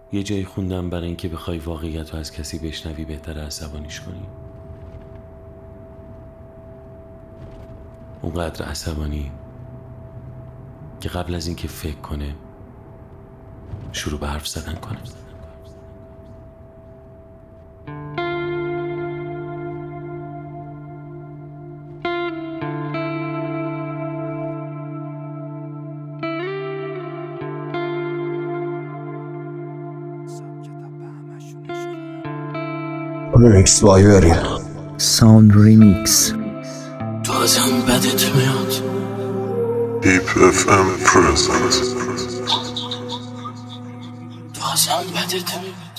یه جایی خوندم برای اینکه بخوای واقعیت رو از کسی بشنوی بهتره عصبانیش کنی. اونقدر عصبانی که قبل از اینکه فکر کنه شروع به حرف زدن کنه. Remix by Ariel Sound Remix. تو ازم بدت میاد. Deep FM present. تو ازم بدت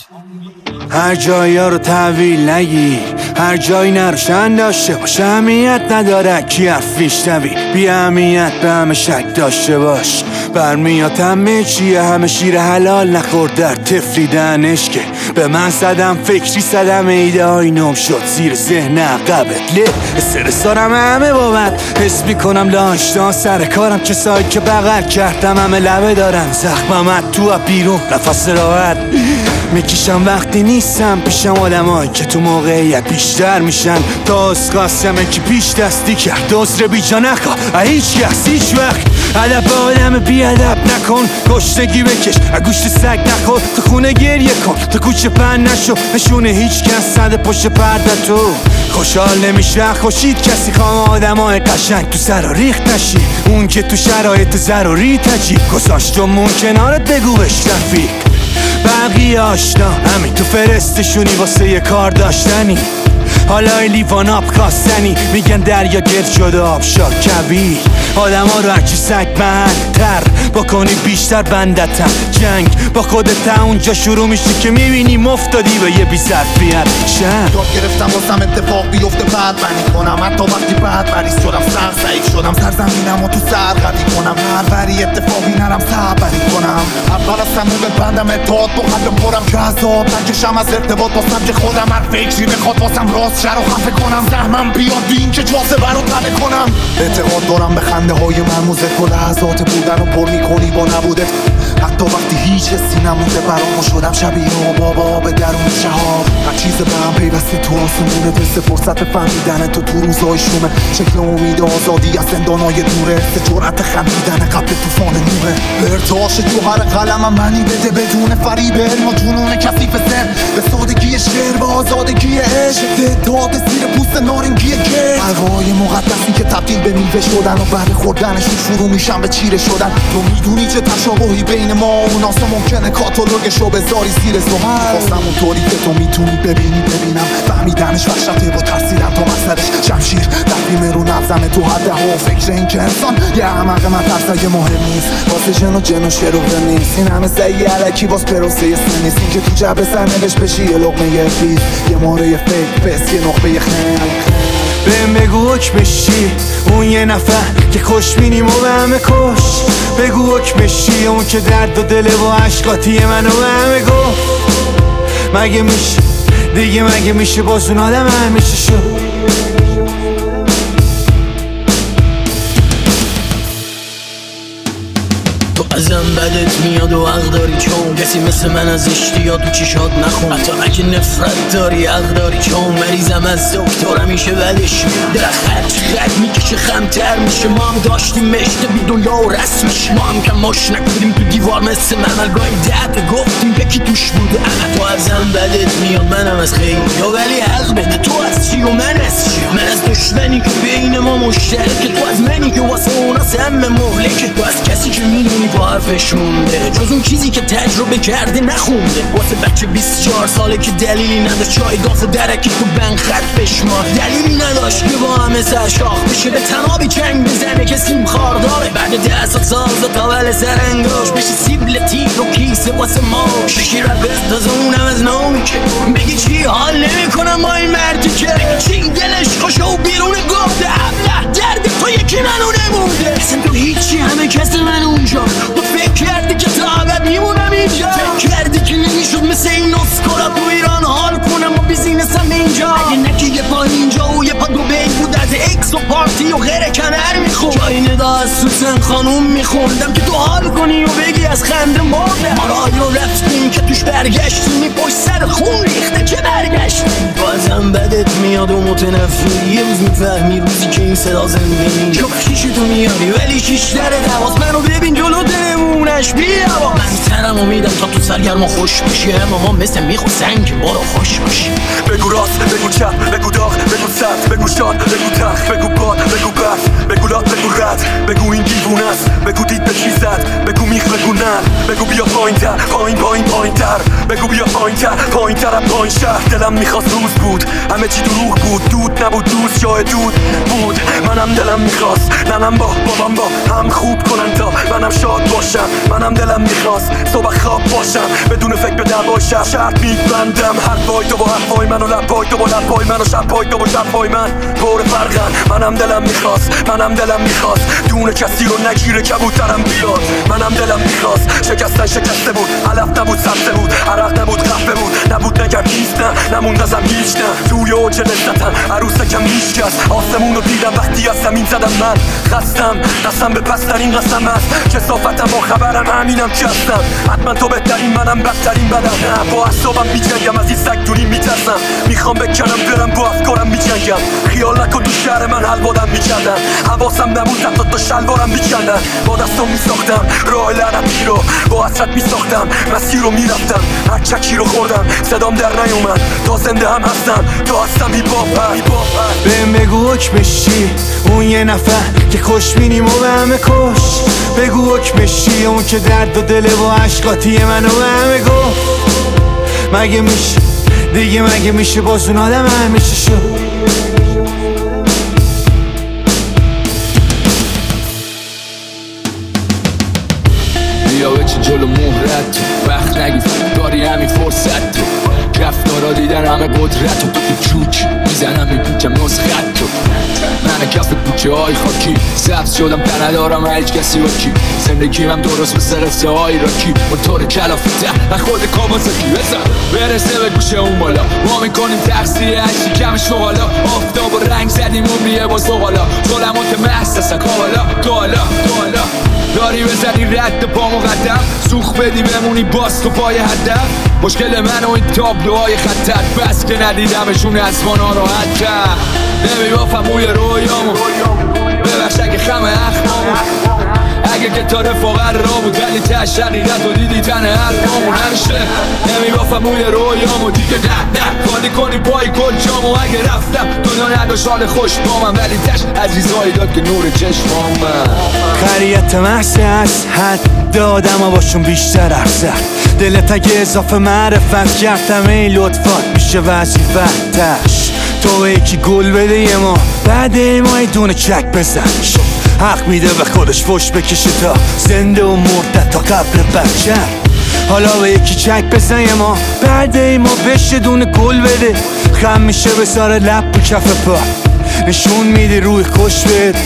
میاد. هر جایی ها رو تحویل نگیر، هر جایی نروشن داشته باش، اهمیت نداره کی حرف میشنوی، بی اهمیت به همه شک داشته باش. برمیاد همه چیه، همه شیر حلال نخورد در تفریدنش که به من صدم فکری صدم ایده های نم شد زیر ذهن عقبت له استرس دارم همه بابت حس میکنم داشتان سر کارم کسایی که بغل کردم همه لبه دارن زخممت تو بیرون نفس راحت میکشم وقتی نیستم پیشم آدمایی که تو موقعیت بیشتر میشن تا از قاسمه که پیش دستی کرد عذر بی جا نخواه هیچ کس هیچ وقت ادب آدم بی ادب نکن گشتگی بکش گوشت سگ نخور تو خونه گریه کن تو کوچه پن نشو نشونه هیچ کس صد پشت پرده تو خوشحال نمیشه خوشید کسی خواه آدم های قشنگ تو سر ریخت نشی اون که تو شرایط ضروری تجیب گذاشت جمون کنارت بگو بش رفیق بقیه آشنا همین تو فرستشونی واسه یه کار داشتنی حالا لیوان آب خواستنی میگن دریا گرد شده آب شد کبیر آدم ها رو هرچی سگ محلتر بکنی بیشتر بندتم جنگ با خودت اونجا شروع میشه که میبینی مفتادی به یه بی ظرفیت شهر یاد گرفتم واسم اتفاق بیفته بعد بنی کنم حتی وقتی بعد بریز شدم سر ضعیف شدم سرزمینم و تو سر قدی کنم هر بری اتفاقی نرم صبری کنم اول از همه ببندم اتحاد با قلب پرم که عذاب نکشم از ارتباط واسم که خودم هر فکری بخواد واسم راست شر و خفه کنم زحمم بیاد بین که جاذبه رو تله کنم اعتقاد دارم به خنده های مرموزت و لحظات بودن و پر میکنی با نبودت حتی وقتی هیچ حسی نمونده برامو شدم شبیه و بابا به درون شهاب هر چیز به هم پیوستی تو آسمونه مثل فرصت فهمیدن تو روزای شومه شکل امید آزادی از زندانای دوره سه جرأت خندیدن قبل طوفان نوره ارتعاش جوهر قلمم منی بده بدون فریب علم و جنون کثیف ذهن به سادگی شعر و آزادگی عشق اتحاد زیر پوست نارنگی گل حلقه‌های مقدسی که تبدیل به میوه شدن و بعد خوردنش شروع میشن به چیره شدن تو میدونی چه تشابهی بین ما و اوناست ممکنه کاتالوگشو بذاری زیر زحل خواستم اونطوری که تو میتونی ببینم فهمیدنش وحشته با ترسیدم تا مسئلش شمشیر تقویم رو نفزمه تو حده ها و فکر این که انسان یه احمق من ترسای مهم نیست واسه جن و شروع نیست این همه سعی علکی باز پروسه سن نیست این که تو جبه سرنوشت بشی یه لقمه یه پیز یه ماره فکر پس یه نقبه خن بهم بگو حکمش چی اون یه نفر که خوش مینیم و به همه کش بگو حکمش چی اون که درد و دل و عشقاتی منو به همه گفت مگه میشه دیگه مگه میشه باز اون آدم همیشه شد تو ازم بدت میاد و حق داری چون کسی مثل من از اشتیا تو چشات نخون حتی اگه نفرت داری حق داری چون مریضم از دکتر همیشه بدش میاد درخت رد میکشه خمتر میشه ما هم داشتیم مشت بی دنیا و رسمش ما هم که ماش نکنیم تو دیوار مثل مملگاهی درد گفتیم یکی توش بوده تو ازم بدت میاد منم از خیلی یا ولی حق بده تو از چی و من از چی من از دشمنی که بین ما مشترکه تو از منی که واسه اونا سم مهلکه تو از کسی که میدونی با حرفش مونده جز اون چیزی که تجربه کرده نخونده واسه بچه 24 ساله که دلیلی نداشت چای داغ و درکی تو بنگ خط بشمار دلیلی نداشت که با همه سرشاخ بشه به تنابی جنگ بزنه که سیم خار داره بعد 10 سال ساز و تاول سرنگاش بشه سیبل تیر و کیسه واسه ماش بشی رفت تازه اونم از نامی که بگی چی حال نمی کنم با این مردی که چی دلش خوشه و بیرون گفته ابله درد تو یکی منو نمونده اصلا تو هیچی همه کس من اونجا تو فکر کردی که تا عبد میمونم اینجا فکر کردی که نمیشد مثل این اسکولا تو ایران حال کنم و بیزینسم اینجا اگه نکی یه پا اینجا و یه پا دوبی بود از اکس و پارتی و غیر کنر میخون جای ندا از سوسن خانوم میخوندم که تو حال کنی و بگی از خنده مرده ما رادیو رفتیم که توش برگشتی پشت سر خون ریخته که برگشتی. بازم بدت میاد و متنفری، یه روز میفهمی روزی که این صدا زنده نیست. شیشتو میاری ولی شیش دره دواز، منو ببین جلو دلمونش بیا. من تنمو میدم تا تو سرگرم خوش باشی، اما ما مثل میخو سنگ برو خوش باشی. بگو راست، بگو چپ، بگو داغ، بگو سرد، بگو شاد، بگو تخ، بگو باد، بگو برف، بگو لات، بگو رد، بگو این دیوونه است، بگو دید به چی زد، بگو میخ، بگو نه، بگو بیا پایین‌تر، پایین‌تر، بگو بیا پایین‌تر از پایین شهر. دلم میخواست روز بود، همه چی دروغ بود، دود نبود، دوست جای دود بود. منم دلم میخواست ننم با بابام با هم خوب کنن تا منم شاد باشم. منم دلم میخواست صبح خواب باشم بدون فکر به دعوای شرط میبندم. حرفای تو با حرفای من و لبای تو با لبای من و شبای تو با شبای من پر فرقن. منم دلم میخواست دونه کسی رو نگیره کبوترم بیاد. منم دلم میخواست شکسته بود، علف نبود، سبزه بود، عرق نبود، قهوه بود، نبود نگرد نیست، نه نموند ازم هیچ، نه توی اوج لذتم عروسکم هیچکس. آسمون رو دیدم وقتی از زمین زدم، من خستم دستم به پسترین قسم است، کثافتم با خبرم همینم که هستم. حتما تو بهترین منم بدترین بدم، نه با اعصابم میجنگم، از این سگ دونی میترسم، میخوام بکنم برم با افکارم میجنگم. خیال نکن تو شهر من حلوادم میکردن، حواسم نبود حتی تا شلوارم میکندن. با دستم میساختم راه لعنتی رو، با حسرت میساختم مسیر رو میرفتم، هر چکی رو خوردم صدام در نیومد. تا زنده هم هستم، تا هستم هیپاپر. بهم بگو حکمش چی اون یه نفر که خوش بینیم و به همه کش. بگو حکمش چی اون که درد و دل و عشقاتی منو به همه گفت. مگه میشه دیگه، مگه میشه باز اون آدم همیشه شد. بیا بچین جلو مهرت تو، وقت نگیر داری همین فرصت تو. رفتارا دیدن همه قدرت تو، تو چوک میزنم میپوچم نسخت تو. من کف کوچه های خاکی سبز شدم، در ندارم هیچ کسی با کی. زندگیم هم درست مثل قصه های راکی، موتور کلافته و خود کامازاکی. بزن برسه به گوشه اون بالا، ما میکنیم تقصیه هشتی کم شغالا. آفتاب و رنگ زدیم عمریه با زغالا، ظلمات محسسه تو حالا داری بزنی رد پا مقدم، سوخ بدی بمونی باز تو پای هدف. مشکل من و این تابلوهای خطر بس که ندیدمشون از ما ناراحت کرد. نمیبافم موی رویامو، ببخش اگه خم اخمامو، اگه که تا رفاقت را بود ولی تش حقیقت و دیدی تن حرفامو نمیشه. نمیبافم موی رویامو دیگه، نه خالی کنی پای کل جامو. اگه رفتم دنیا نداشت حال خوش با من، ولی تش عزیزایی داد که نور چشمام من. خریت محض از حد دادم و باشون بیشتر ارزد. دلت اگه اضافه معرفت کردم ای لطفات میشه وظیفت تش. تو یکی گل بده یه ما بعد ما دونه چک بزن. حق میده به خودش فش بکشه تا زنده و مرده تا قبل بچه. حالا به یکی چک بزن یه ما بعد ما بشه دونه گل بده. خم میشه بساره لب و کف پا، نشون میده روی خوش بده.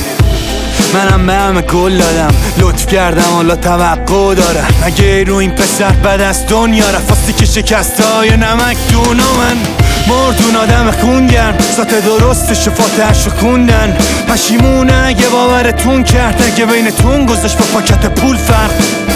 منم به همه گل دادم، لطف کردم حالا توقع دارم. اگه رو این پسر بد از دنیا رفاستی که شکست های نمک دونا. من مردون آدم خونگرم، ساعت درست شفاتش رو خوندن. پشیمونه اگه باورتون کرد، اگه بینتون گذاشت با پاکت پول فرق.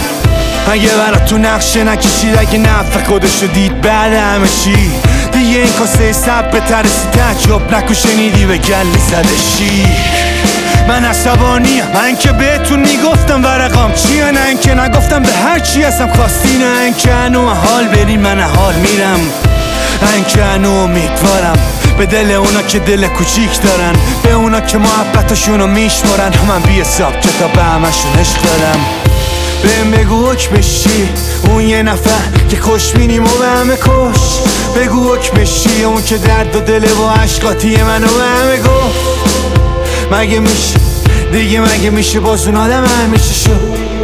اگه براتون نقشه نکشید، اگه نفع خودشو دید بعد همه چی. دیگه این کاسه سب به ترسی تعجب نکو شنیدی به گله زده شیر. من عصبانیم، من که بهتون میگفتم ورقام چیه، نه اینکه نگفتم به هر چی هستم خواستی، نه اینکه هنو حال برین من حال میرم، نه اینکه هنو امیدوارم به دل اونا که دل کوچیک دارن، به اونا که محبتشونو میشمارن. من بی حساب کتاب به همشون عشق دارم. بهم بگو حکمش چی اون یه نفر که خوش بینیم و به همه کش. بگو حکمش چی اون که درد و دل و عشقاتی منو به همه گفت. مگه میشه دیگه، مگه میشه باز اون آدم همیشه شد.